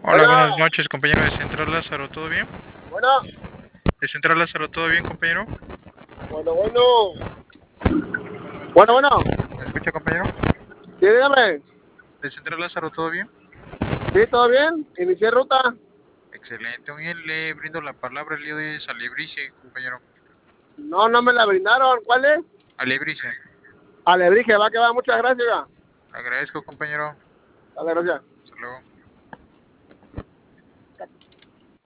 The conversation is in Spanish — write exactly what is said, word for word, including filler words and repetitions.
Hola, Bueno, buenas noches, compañero de Central Lázaro, ¿todo bien? bueno, ¿De Central Lázaro, todo bien, compañero? bueno, bueno. Bueno, bueno. ¿Me escucha, compañero? Sí, dígame. ¿De Central Lázaro, todo bien? Sí, ¿todo bien? Inicié ruta. Excelente, muy bien, le brindo la palabra el día de hoy es Alebrije, compañero. No, no me la brindaron. ¿Cuál es? Alebrije, Alebrije, va que va. Muchas gracias. agradezco, compañero. Dale, gracias. Hasta luego.